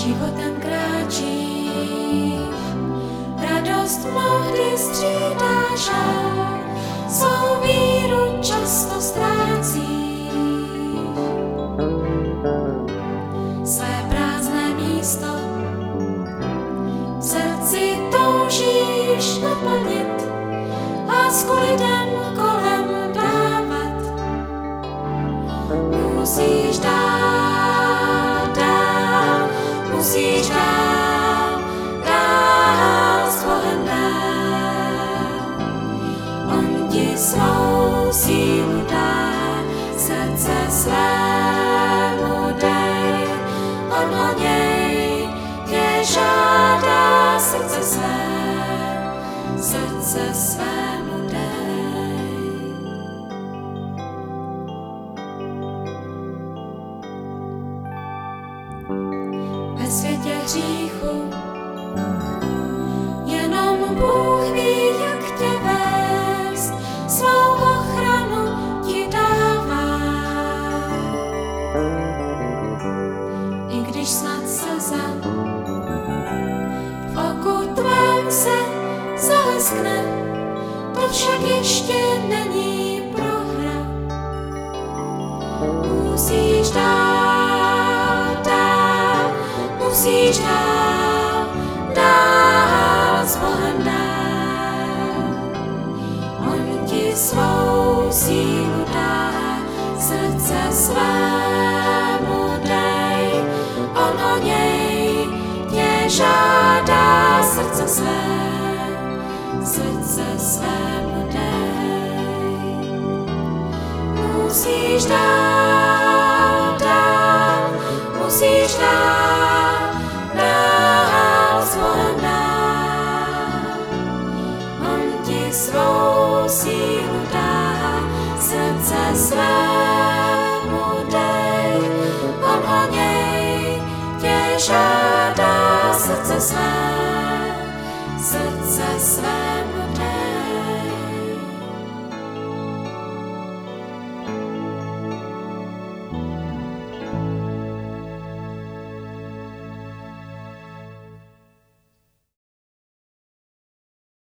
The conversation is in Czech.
životem kráčí, radost mnohdy střídá žál, svou víru často ztrácí. Své prázdné místo v srdci toužíš naplnit, lásku lidem kolem dávat. Musíš musíš dál s Bohem dál. On ti svou sílu dá, srdce svému dej. On o něj tě žádá, srdce svému dej. Ve světě hříchu jenom Bůh ví, jak tě vést, svou ochranu ti dává. I když snad slza v oku tvém se zaleskne, to však ještě není prohra. Musíš musíš dál s Bohem dál. On ti svou sílu dá, srdce svému dej. On o něj tě žádá, srdce svému dej. Musíš musíš dál s Bohem dál. On ti svou sílu dá, srdce svému dej. On o něj tě žádá, srdce svému